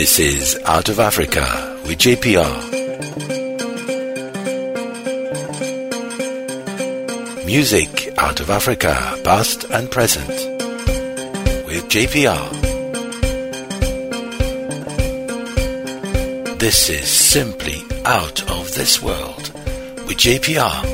This is Out of Africa with JPR. Music out of Africa, past and present, with JPR. This is simply out of this world with JPR.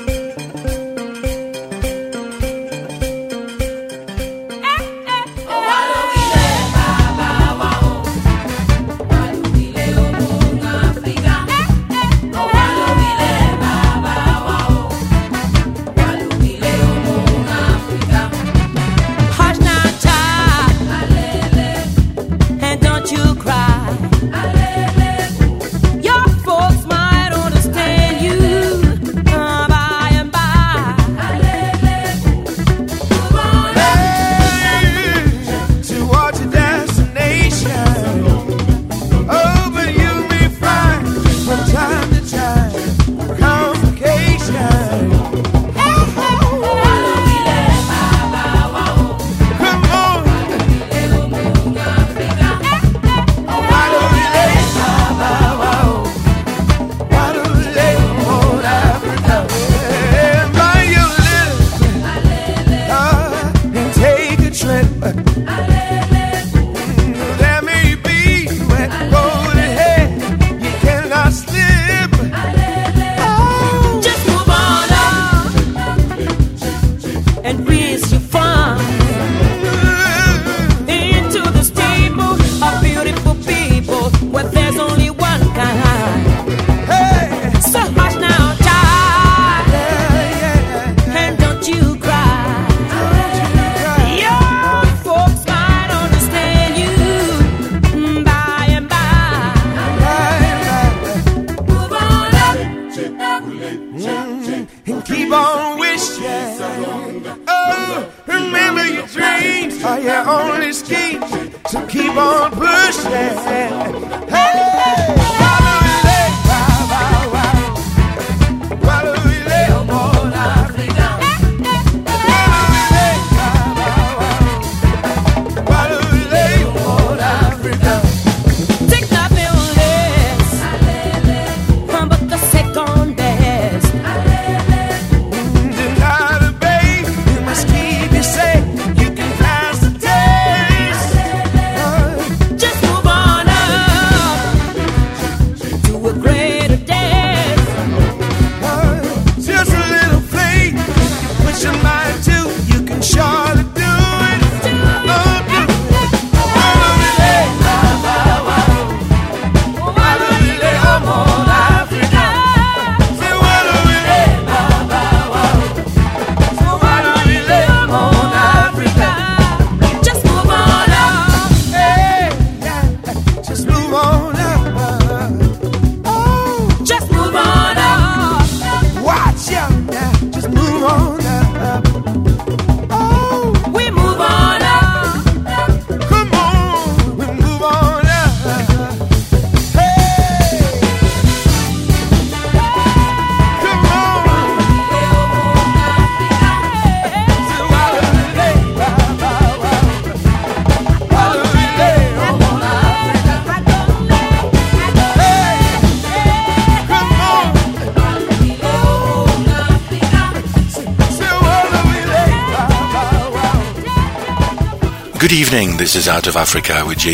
Good evening, this is Out of Africa with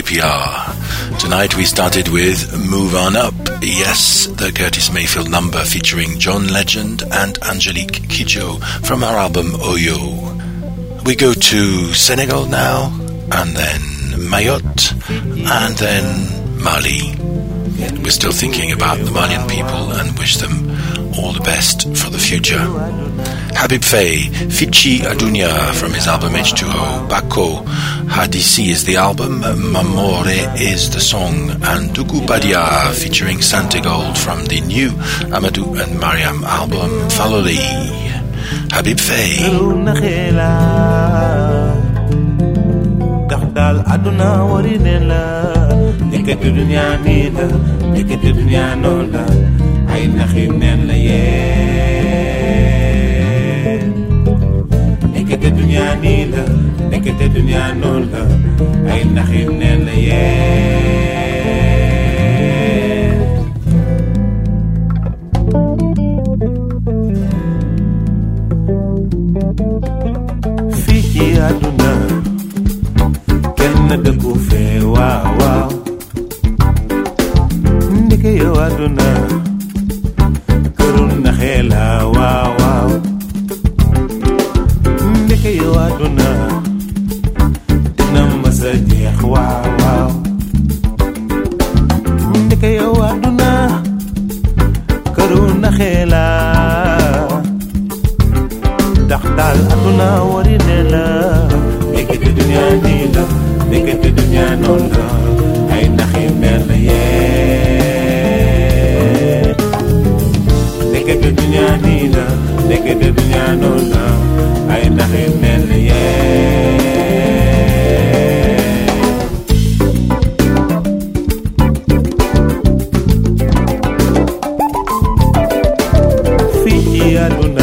JPR. Tonight we started with Move On Up, yes, the Curtis Mayfield number featuring John Legend and Angelique Kidjo from our album Oyo. We go to Senegal now, and then Mayotte, and then Mali. We're still thinking about the Malian people and wish them all the best for the future. Habib Faye, Fichi Adunia from his album H2O, Bako Hadisi is the album, Mamore is the song, and Dugu Badia featuring Santigold from the new Amadou and Mariam album, Faloli. Habib Faye. Nekete dunya nila, nekete dunya nola, ay nakhim nela ye. Fiki aduna kenn dëkku fee waaw waaw ndeke yow aduna këru naxee la waaw waaw ndeke yow aduna dina masa jeex waaw waaw ndeke yow aduna këru naxee la ndax daal aduna wari ne la nekkati dunya nii la nekkati dunya noonu la ay naxi mel la yee nekkati dunya nii la nekkati dunya noonu la ay naxi mel la yee fii ci aduna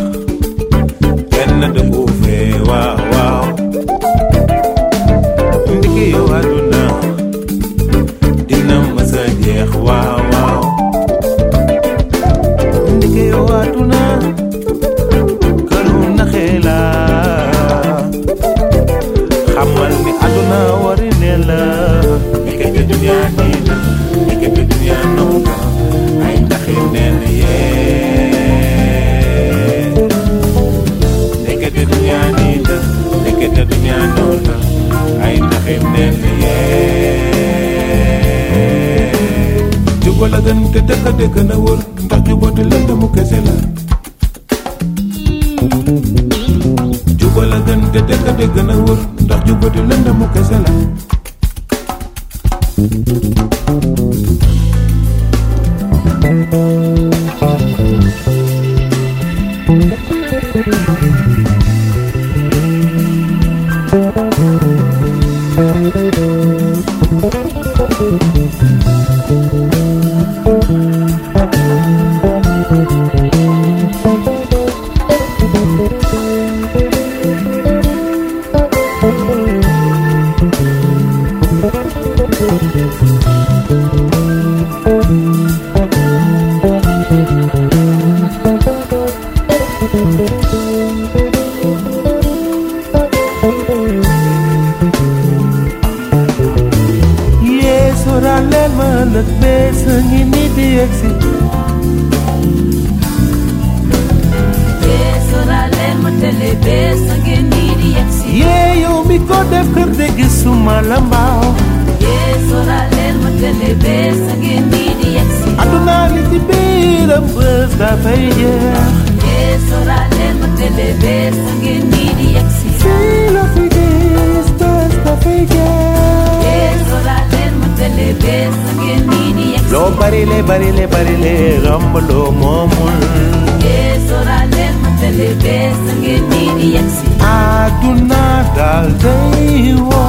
kenn du ko fee waaw waaw ndeke yow aduna dina masa jeex waaw waaw ndeke yow aduna këru naxee la xamal ni aduna wari ne la nekkati dunya nii la nekkati dunya noonu la ay naxi ne la yee nekkati dunya nii la nekkati dunya noonu la ay naxi ne la yee juba la gën te dëkk dëkk na wër ndax jubati lëndëmu kese la juba la gën te dëkk dëkk na wër ndax jubati lëndëmu kese la barile rombalo momul soralen matele bes ngeni di yaksi aduna dal day wo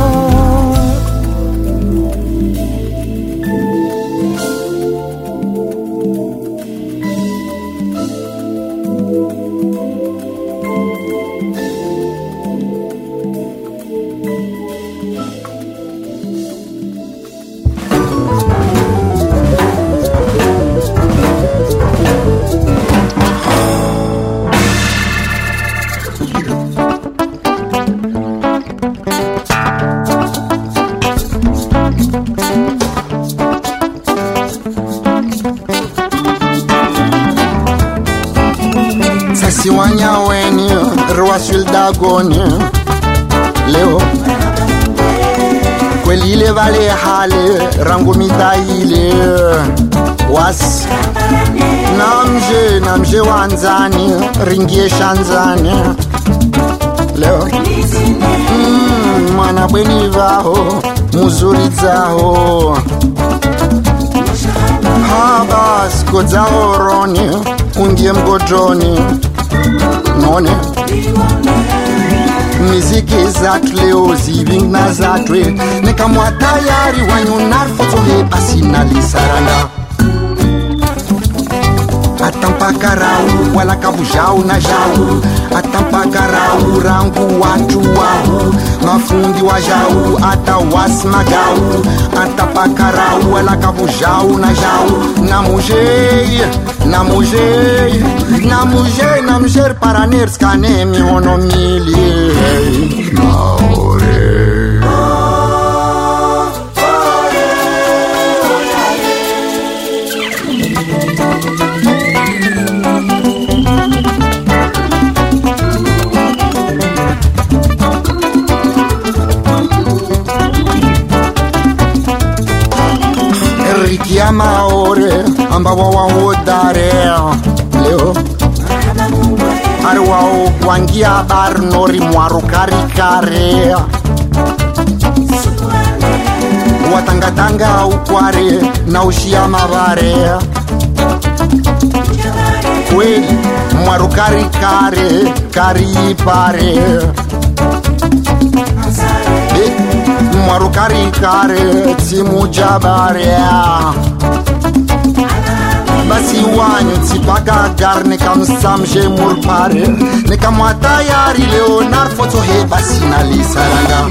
Siwanya weni rwasul dagoni leo kweli le vale hale rangu mitaile was namje wanzani ringie shanzani leo mwana bweni vaho muzuri zaho habas kodzao roni ungie mgodroni none miziki zatu leo ziving na zatwe nekamwa tayari wanyunar fotohe pasinalisarana atampakarau wala kabujau na jau atampakarau rangu watu wahu mafundi wa jau ata wasmagau ata pakarau ala kabujau na jau namujer paraner skane mi honomili Richiama ore ambava wa odare leo arwa wangia bar nori mwaru karikare watangatanga ukware na ushia mavare kweli mwaru karikare karipare mwaru karikare timujabare basi wanyu tsipaka gar nikamsamje murpare nikamwatayari Leonard foto he basi nalisaranga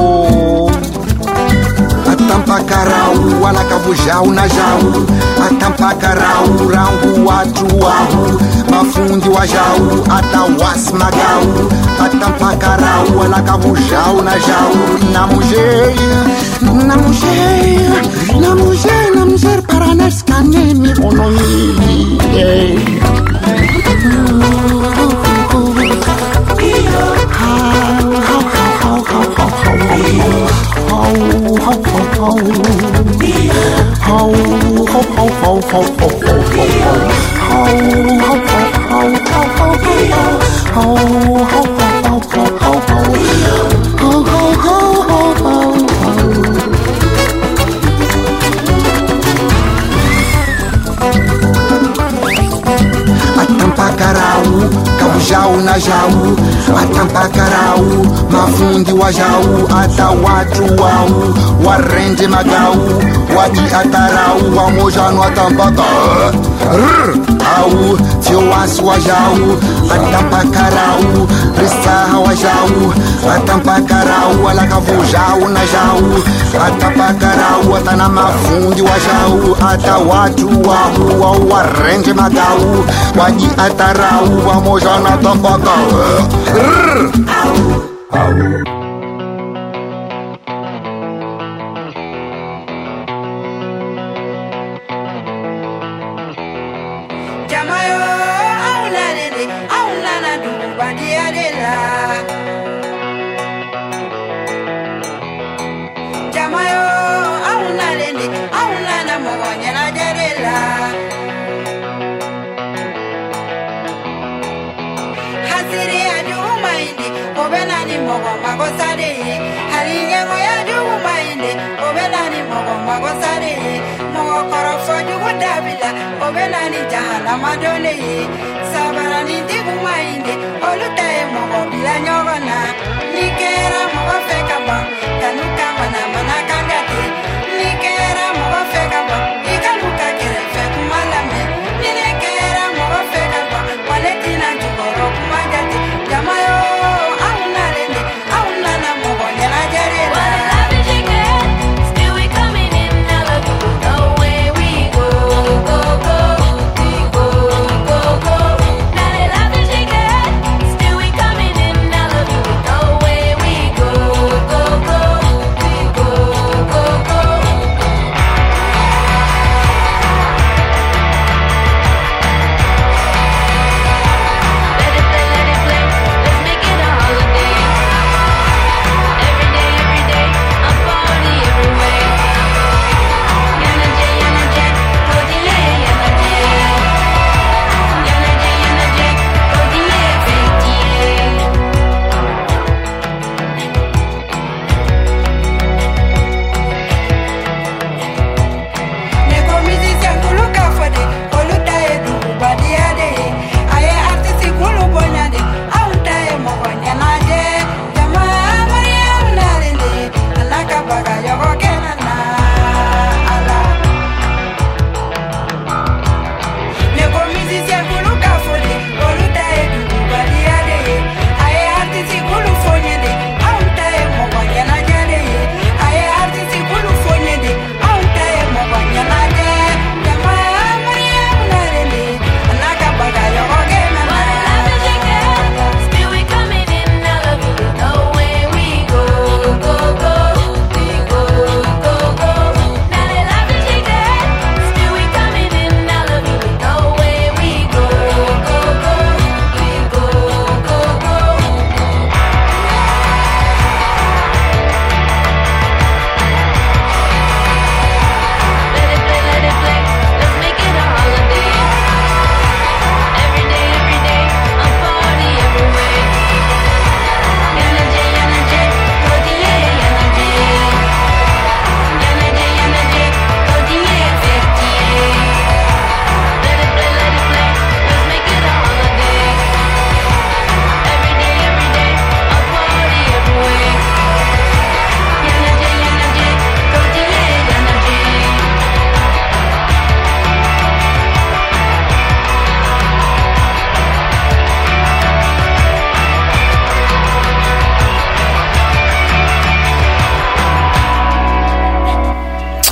atampakarau wala kabujau na jau atampakarau rangu watu wahu mafundi wa jau atawasmagau atampakarau wala kabujau na jau namujer paranes kanemi onomili atampakarau kabujau na jau atampakarau mafundi wa jau ata watu wau warende magau wadi atarau wa mojano atampaka au tio wasu wa jau atampakarau risaha wa jau atampakarau wala kabujau na jau atampakarau atana mafundi wa jau ata watu wau wa warende magau wadi atarau wa mojano atampaka Jamayo, aulana du badiadela. Jamayo, aulana mogonya jadela. Hasiri adu maindi, obenani mogo magosade. Haringe moya du maindi, obenani mogo magosade. Mogo korofo du dabila, obenani jahala madole. Sabarani digu maindi, olutae mogo bila nyogona. Nikera mogo feka ba, kanuka mana kangate. Nikera mogo feka ba, ikanuka kere feku malame. Nikera mogo feka ba, waletina jugoro kumagate. Jamayo, aunana mogo nyana jarela. What a lavish get, still we coming in Malibu. Away we go, go, go, we go, go, go. Not a lavish get, still we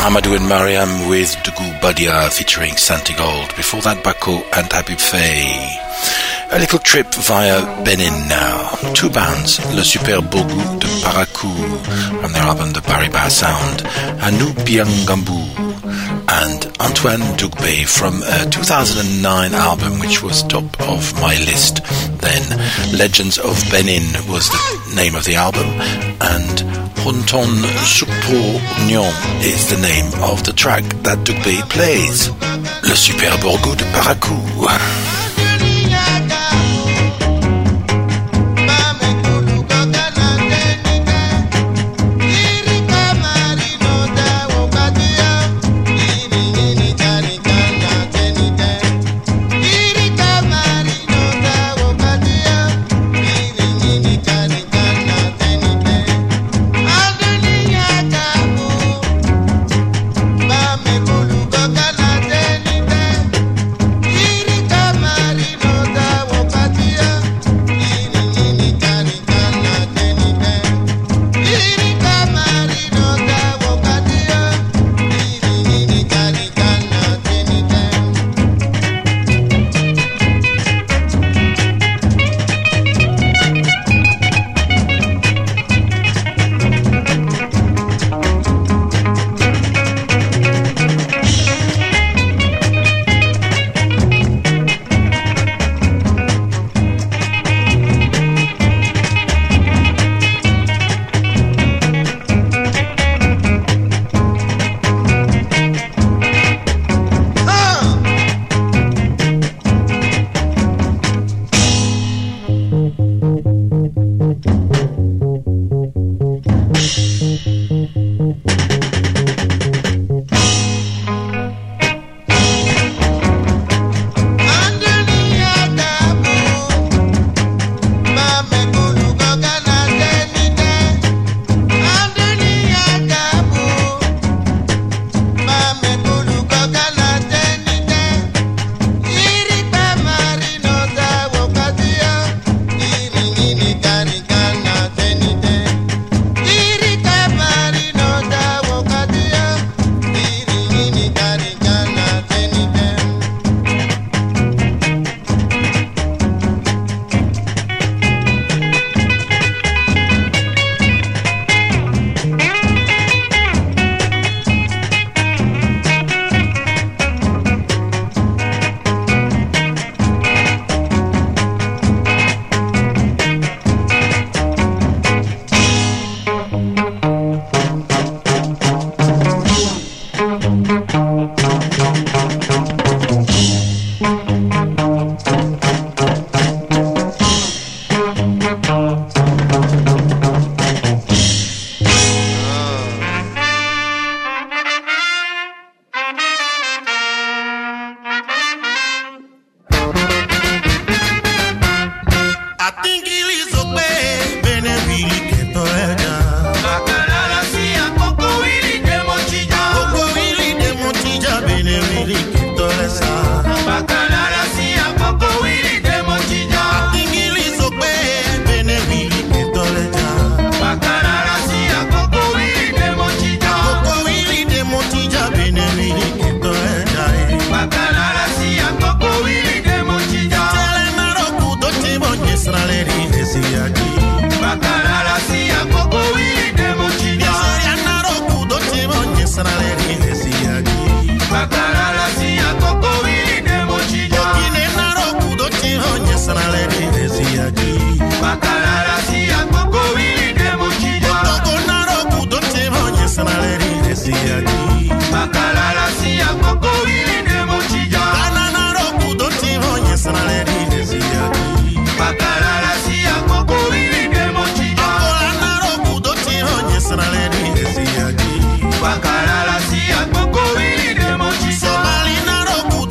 Amadou and Mariam with Dougou Badia featuring Santi Gold. Before that, Bako and Habib Faye. A little trip via Benin now. Two bands, Le Super Bourgou de Parakou from their album The Bariba Sound, Anou Biangambou, and Antoine Dougbe from a 2009 album which was top of my list. Then Legends of Benin was the name of the album, and Honton Soupo Nyon is the name of the track that Dougbe plays. Le Super Bourgou de Parakou.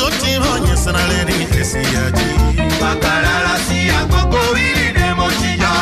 Bakalala si akoko wili de mochija.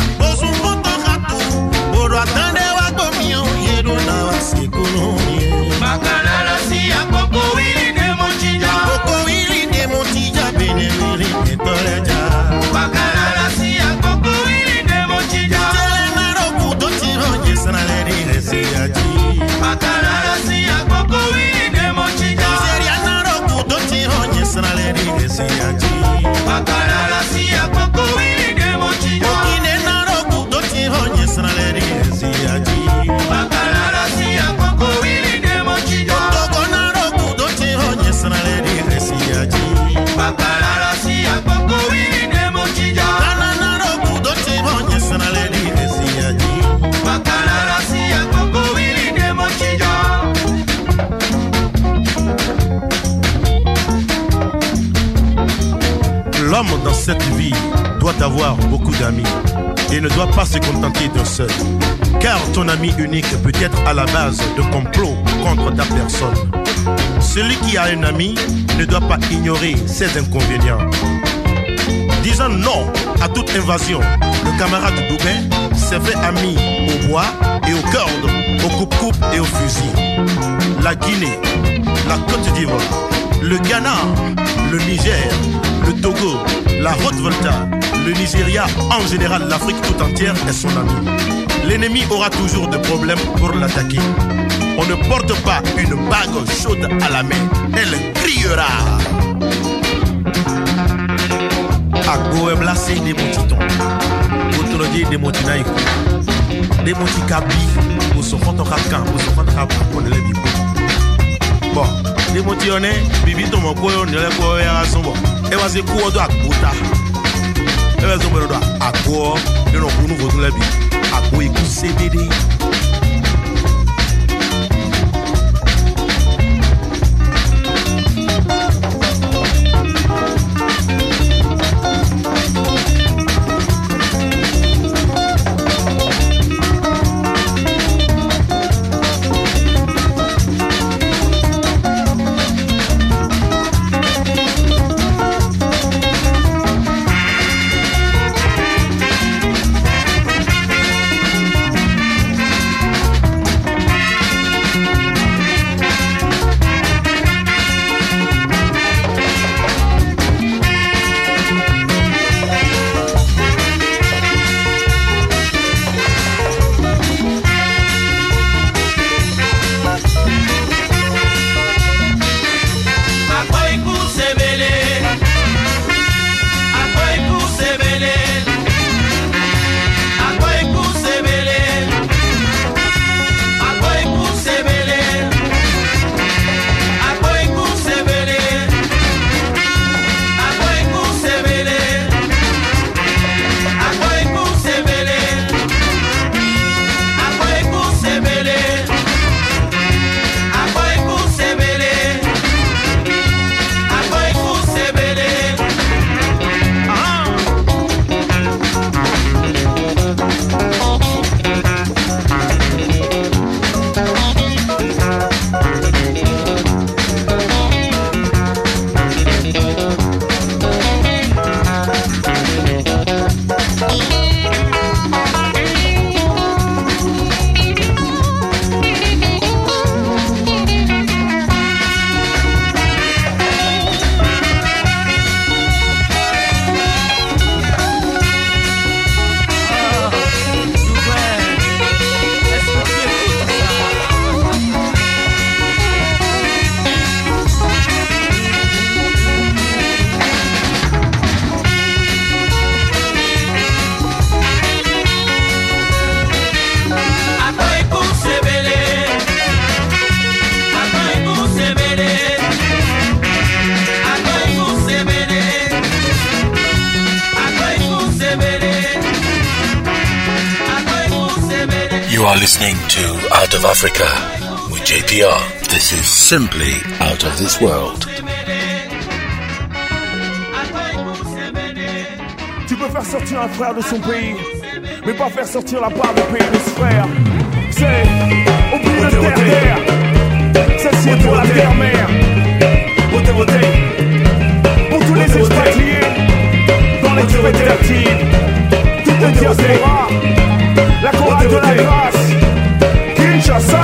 L'homme dans cette vie doit avoir beaucoup d'amis et ne doit pas se contenter d'un seul. Car ton ami unique peut être à la base de complots contre ta personne. Celui qui a un ami ne doit pas ignorer ses inconvénients. Disant non à toute invasion, le camarade Doubin s'est fait ami au bois et aux cordes, au coupe-coupe et au fusil. La Guinée, la Côte d'Ivoire, le Ghana, le Niger, le Togo, la Haute-Volta, le Nigeria, en général l'Afrique tout entière est son ami. L'ennemi aura toujours des problèmes pour l'attaquer. On ne porte pas une bague chaude à la main, elle criera. Agbo est blasé des moutons, autologé des moutinaïs, des moutikabi, ou son fotocacan, ou son fotocacan, on les bibou. Bon, des moutillonnés, bibi to mon coin, on les coin à son bon. Et vas-y, quoi de Agbota. Et vas-y, on va Agbo, et l'on peut nous voir les bibou. Agbo est CBD. You are listening to Out of Africa with JPR. This is simply out of this world. Tu peux faire sortir un frère de son pays, mais pas faire sortir la part du pays de ce frère. C'est oublie le terre-terre. Celle-ci est pour la terre-mère. Votez, votez. Pour tous les expatriés dans les coopératives. Tout de diaspora, la chorale de la grâce, Kinshasa.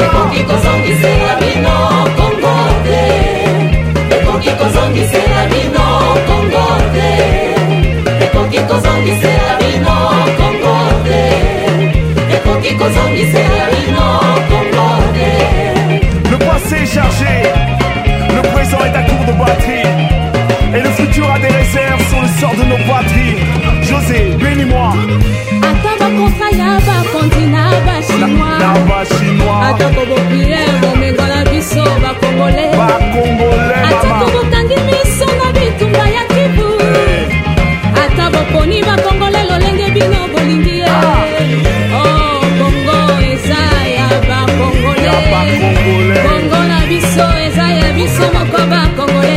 Le passé est chargé, le présent est à court de batterie, et le futur a des réserves sur le sort de nos patries. José, bénis-moi. Ata bakontra ya bakontina bachinois Na bachinois, atako bopie bomengola biso bakongole Congolais, atako mama. bokangi miso na bitumba ya kivu ata boponi bakongole lolenge bino bolingi ye oh bongo eza ya bakongole Ya bakongole. bongo na biso eza ya biso moko bakongole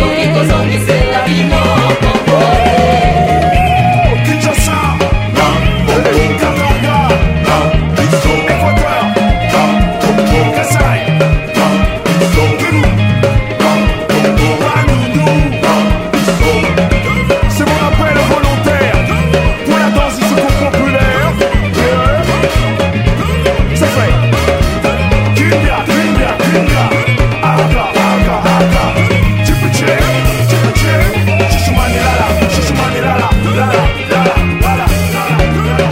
Kinshasa, Katanga, Équateur, Kasaï, Pérou, Bandundu. C'est mon appel volontaire pour la danse du secours populaire. C'est fait. Kimbia, Kimbia, Kimbia. Aka, Aka, Aka. Chipiche, Chipiche. Chuchumani lala, Chuchumani lala, lala, lala, lala, lala.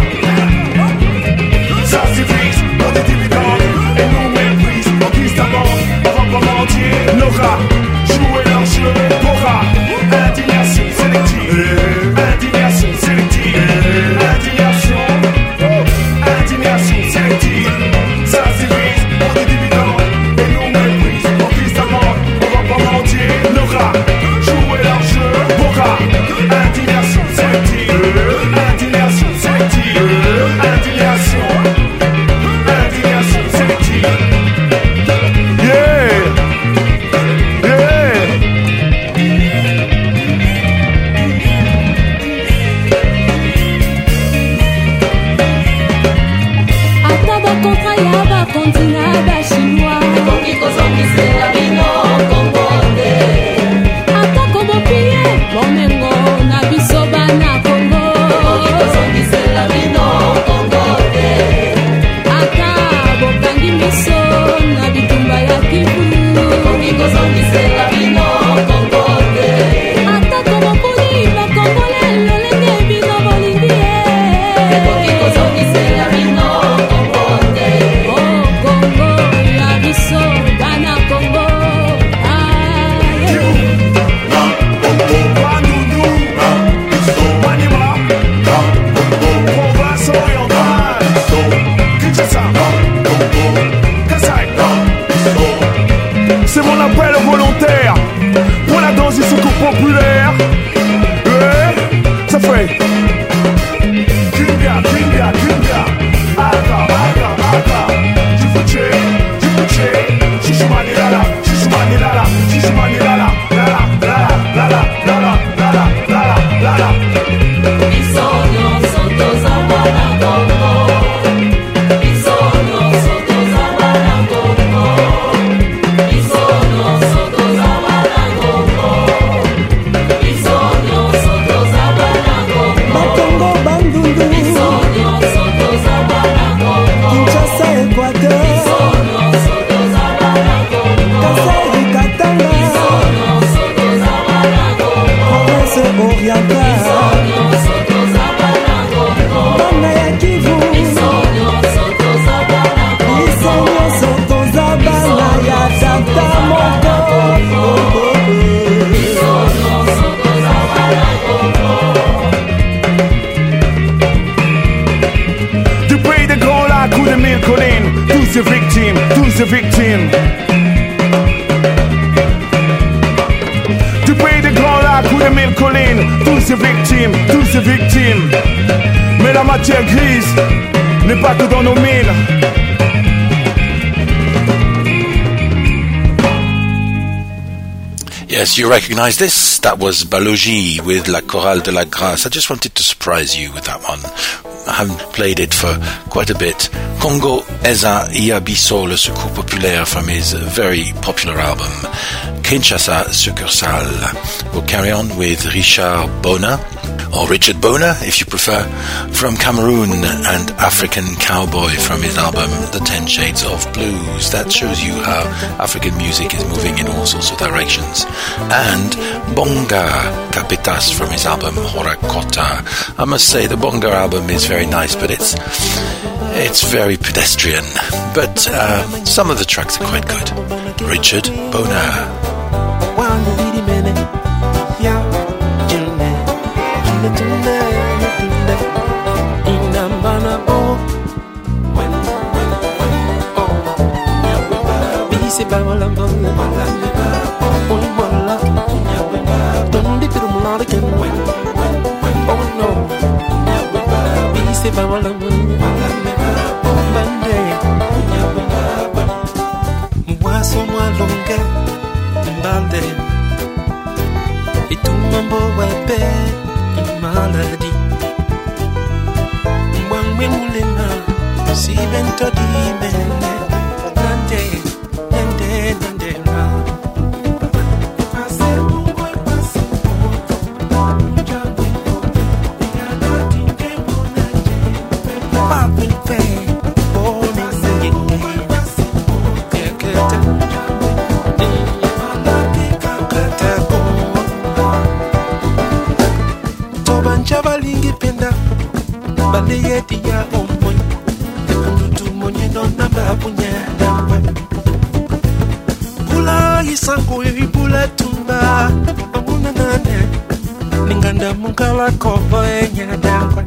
Ça suffit pour des dividendes et nous méprise. On glisse ta bande, on va pas mentir. Nora, jouer leur jeu. Bora, indignation sélective. Indignation sélective. Indignation. Indignation sélective. Ça suffit pour des dividendes et nous méprise. On glisse ta bande, on va pas mentir. Nora, jouer leur jeu. Bora, indignation sélective. Indignation sélective. Indignation. Indignation sélective. Yeah. Yeah. ata bakontra ya bakontina bachinois atako bopie bomengo na biso bana kongo ata bokangi miso na bitumba ya kivu atako boponi bakongole lolenge bino bolingi ye oh kongo ya biso bana kongo Bandundu, Maniema, province orientale, Kinshasa, Kasaï. C'est mon appel volontaire pour la danse du secours populaire. Ça fait Kimbia, Kimbia, Kimbia. Aka, Aka, Aka. Jifuche, Jifuche. Chuchumani lala, Chuchumani lala, Chuchumani lala, lala, lala, lala, lala, lala, lala, lala. Bakongo Bandundu Kinshasa Équateur Kasai Katanga Province orientale Bana ya Kivu Biso nyonso toza bana ya tata moko Du pays des grands lacs ou des mille collines, tous ces victimes, tous ces victimes. Du pays des grands lacs ou des mille collines, tous ces victimes, tous ces victimes. Mais la matière grise n'est pas que dans nos mines. Yes, you recognize this? That was Balogi with La Chorale de la Grâce. I just wanted to surprise you with that one. I haven't played it for quite a bit. Congo Eza Iabiso, le secours populaire, from his very popular album Kinshasa Succursale. We'll carry on with Richard Bona or Richard Bona, if you prefer, from Cameroon, and African Cowboy from his album The 10 Shades of Blues. That shows you how African music is moving in all sorts of directions. And Bonga Capitas from his album Horakota. I must say the Bonga album is very nice, but it's very pedestrian. But some of the tracks are quite good. Richard Bona. Et tout mon beau webé maladie. Moi me moulema si bento di mene nande la. Balingi penda baleyeti ya omoi ekundutu monye nona babunya dawe bula isango ibula tumba amuna nane ninganda mungala kobo enya dawe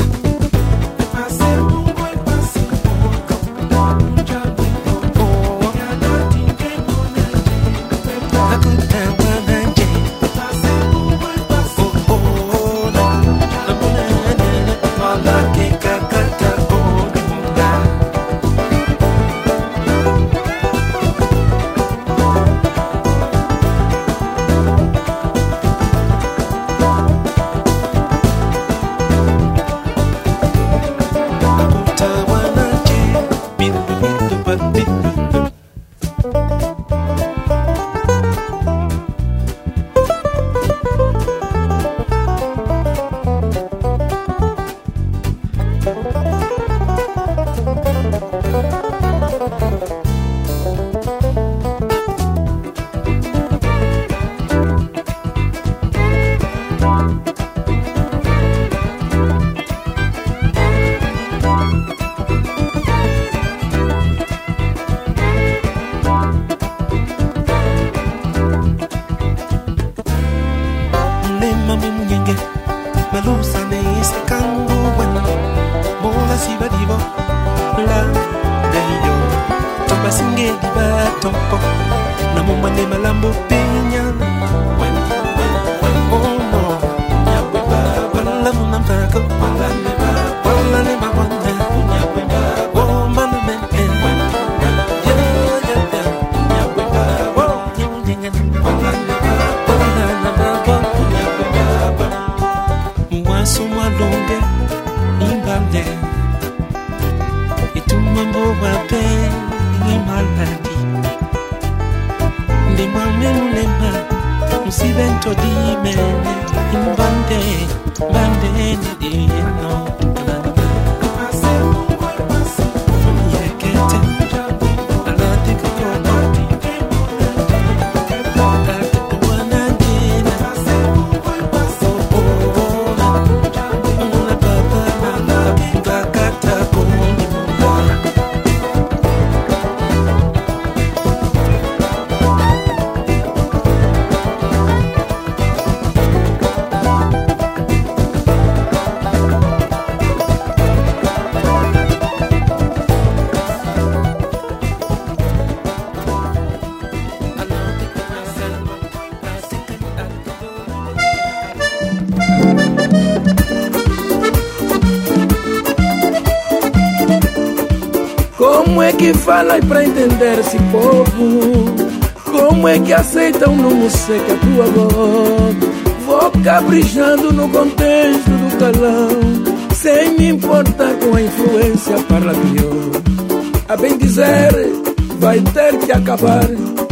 Como é que fala pra entender esse povo? Como é que aceitam no música a tua voz? Vou caprichando no contexto do calão, sem me importar com a influência parlapior. A bem dizer, vai ter que acabar.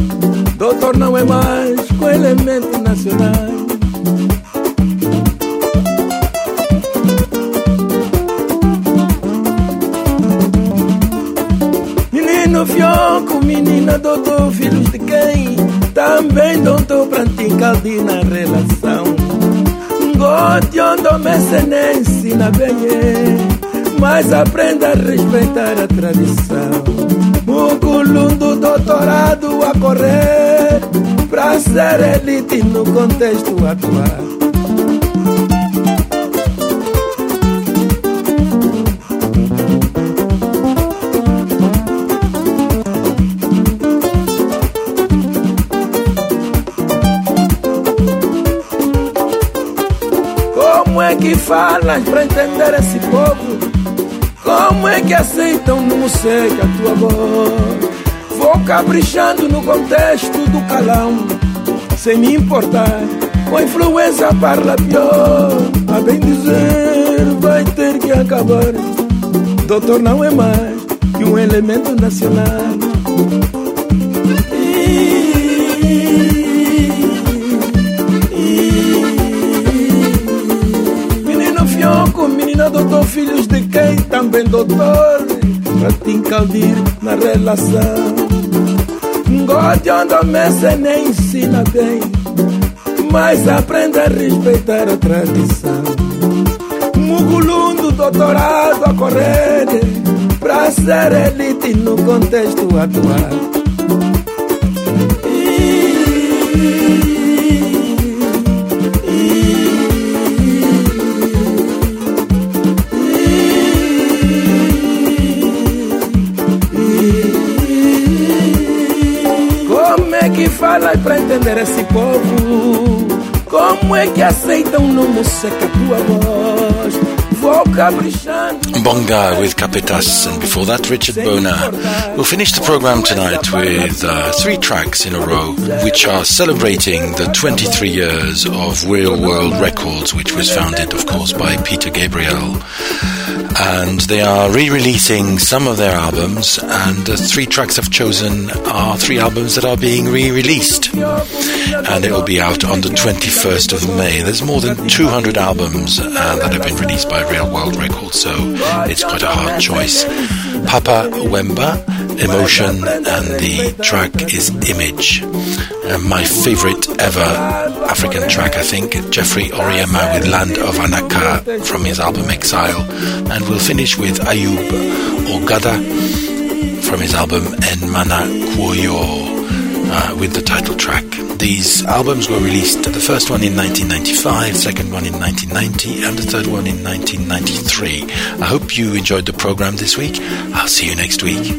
Doutor não é mais com elemento nacional. Menino fionco, menina doutor, filhos de quem? Também doutor pra ti caldi na relação. Gote onde me se ensina bem, mas aprenda a respeitar a tradição. O culundo doutorado a correr pra ser elite no contexto atual. Como é que falas pra entender esse povo? Como é que aceitam no música a tua voz? Vou caprichando no contexto do calão, sem me importar com a influência parla pior. A bem dizer vai ter que acabar. Doutor não é mais que um elemento nacional. Menina doutor, filhos de quem? Também doutor, pra te encaldir na relação. Gote onde me se nem ensina bem, mas aprenda a respeitar a tradição. Mugulundo doutorado a correr pra ser elite no contexto atual. Que fala pra entender esse povo? Como é que aceitam no música tua voz? Vou caprichando. Bonga with Capetas, and before that Richard Bona. We'll finish the program tonight with 3 tracks in a row, which are celebrating the 23 years of Real World Records, which was founded, of course, by Peter Gabriel. And they are re-releasing some of their albums, and the 3 tracks I've chosen are 3 albums that are being re-released, and it will be out on the 21st of May. There's more than 200 albums that have been released by Real World Records, so it's quite a hard choice. Papa Wemba, Emotion, and the track is Image. My favorite ever African track, I think, Jeffrey Oriema with Land of Anaka from his album Exile. And we'll finish with Ayub Ogada from his album Enmana Kwoyo with the title track. These albums were released, the first one in 1995, second one in 1990, and the third one in 1993. I hope you enjoyed the program this week. I'll see you next week.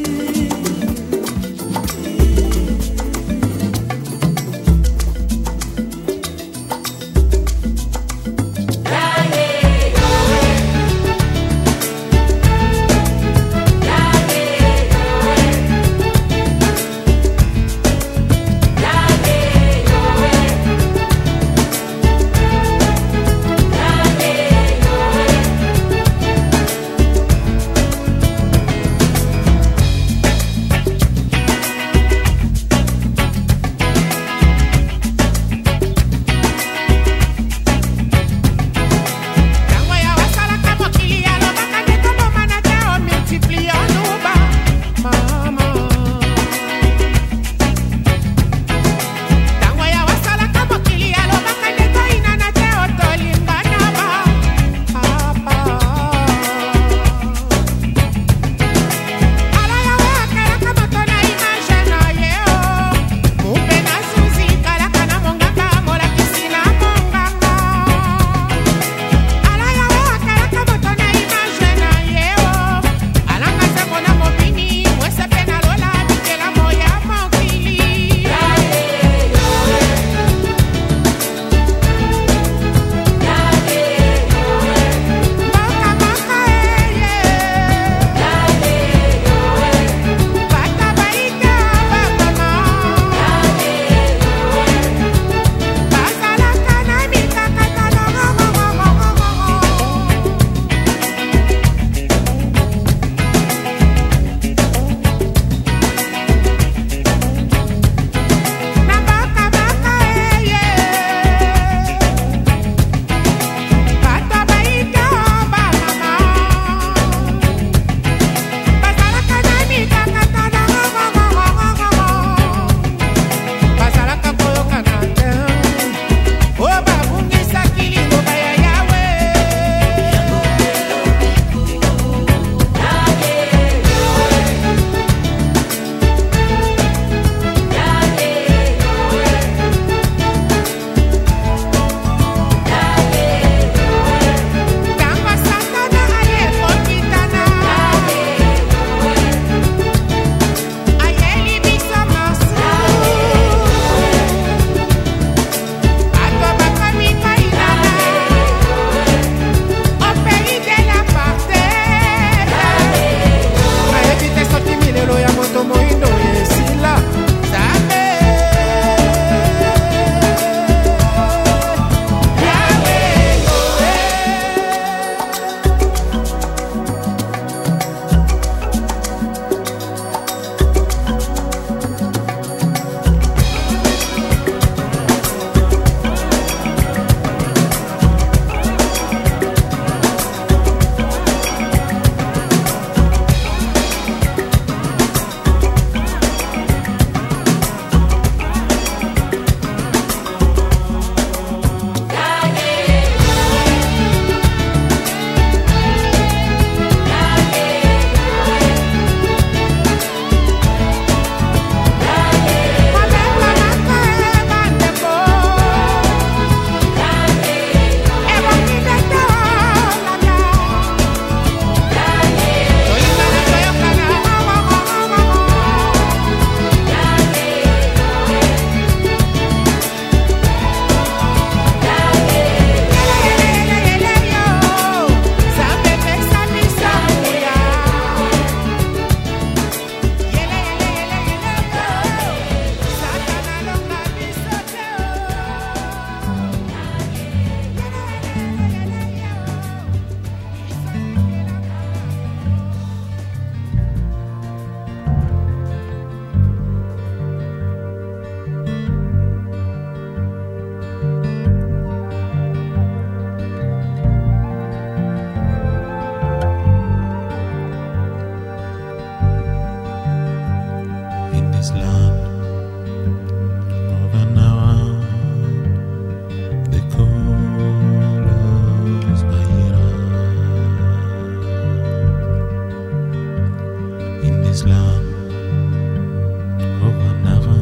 this land of Anava,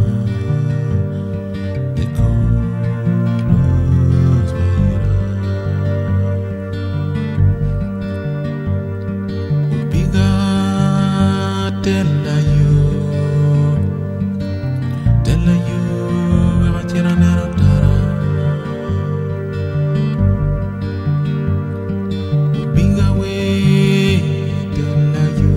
they close my Ubiga tella you, Ratira nera tara. Ubiga we tella you.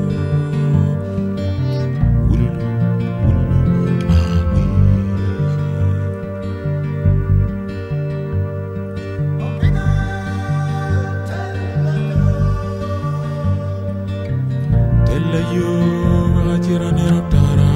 Tella you, Ratira nera tara.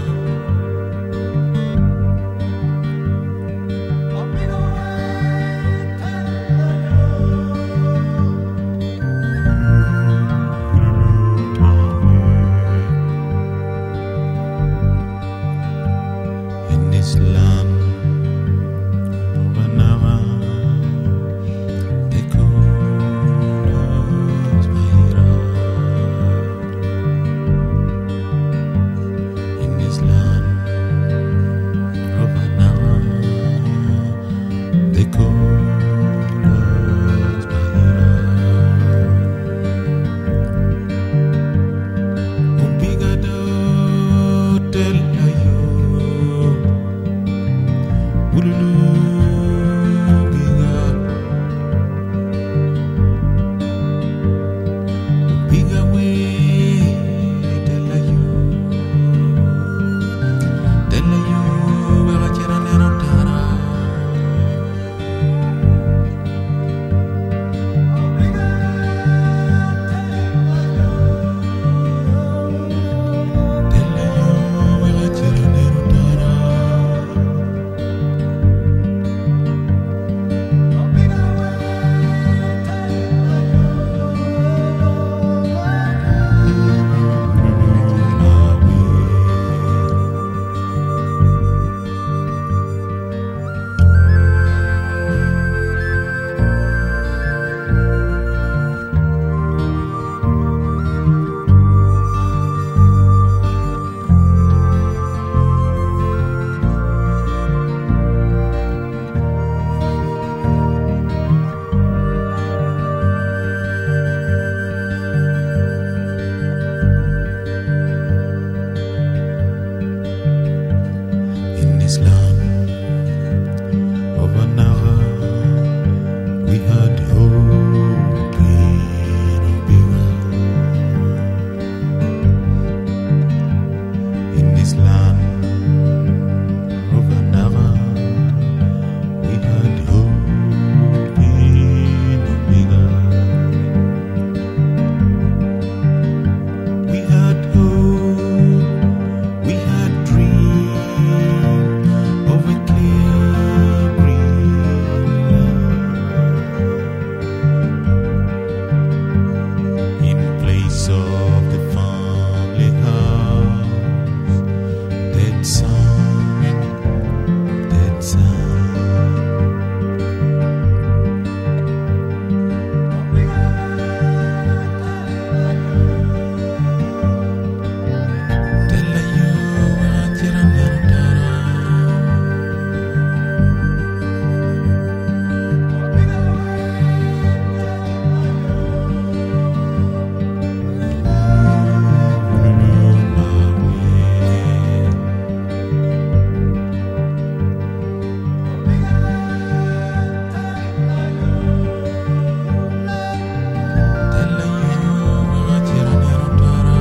In this land of Anava, they close my in this land of Anava, they close my Ubigado tella you. Ululu biga, biga we tella you, bagatira nera tara. Tella you, bagatira nera tara. In this land of Anava, we had hope in Ubiga. In this land of Anava, we had hope in Ubiga. We had hope, we had dreams of a clear green land. In place of the family house, dead sun, dead sun. Tella you, Ratira nera tara. Tella you, Ratira nera tara.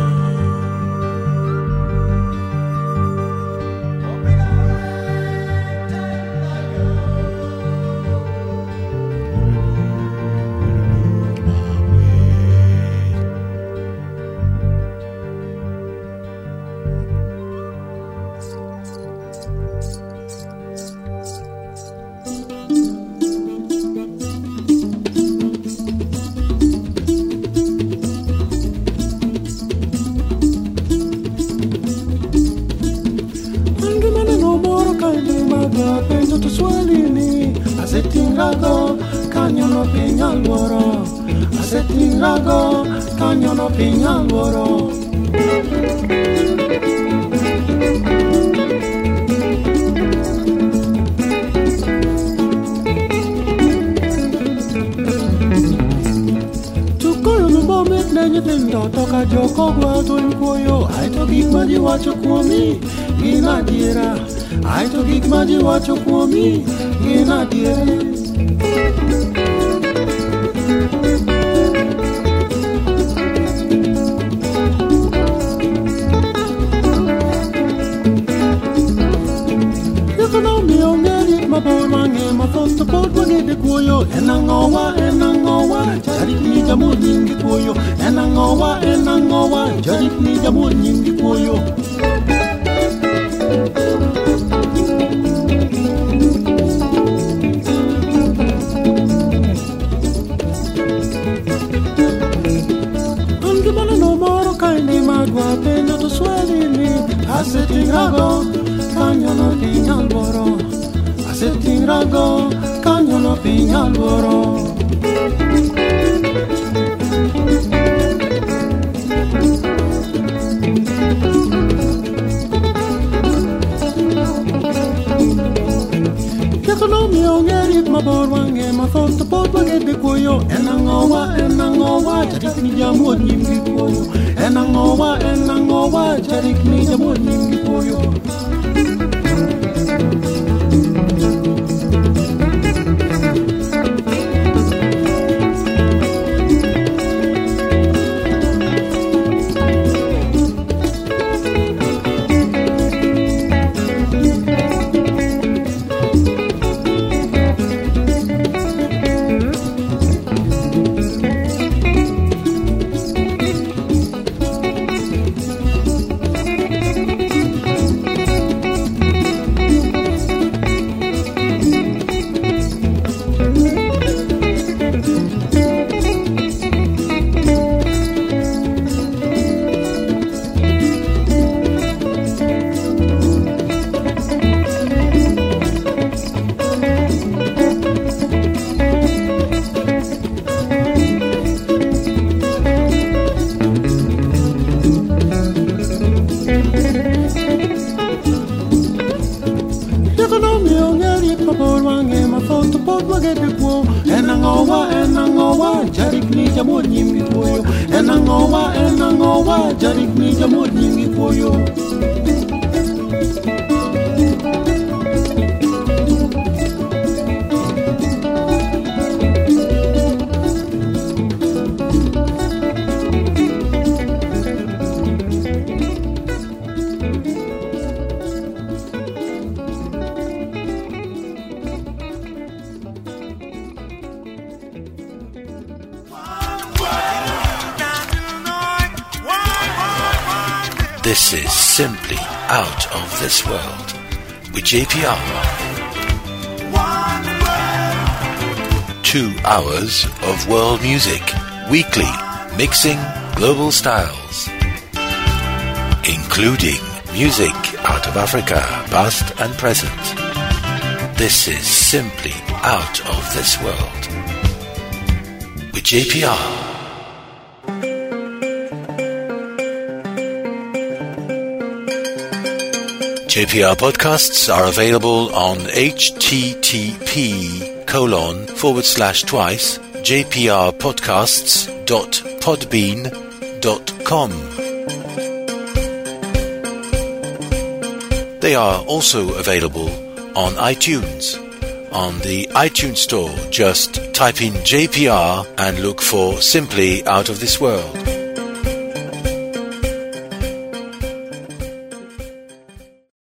Andumana no moro kandumaga penso tu sualini asetingago kanyo no pinyalworo asetingago kanyo no pinyalworo Toka joko gwa tun koyo ai to gik ma ji wacho kuomi gin adiera ai to gik ma ji wacho kuomi gin adiera Economy ongeri mabor mange mafoto pod wangede kuoyo enangowa jarik ni jamur nyingi kuoyo enangowa jarik ni jamur nyingi kuoyo Angimana no moro kaini magwa penjo to swelini asetingago kanyono pinyalboro asetingago kanyono pinyalboro Economy ongeri mabor wange mafoto pod wangede kuoyo enangowa jarik ni jamur nyingi kuoyo enangowa jarik ni jamur nyingi kuoyo enangowa jarik ni jamur nyingi kuoyo enangowa jarik ni jamur nyingi kuoyo This is simply out of this world with JPR. 2 hours of world music, weekly, mixing global styles, including music out of Africa, past and present. This is simply out of this world with JPR. JPR podcasts are available on http://jprpodcasts.podbean.com. They are also available on iTunes. On the iTunes store, just type in JPR and look for Simply Out of This World.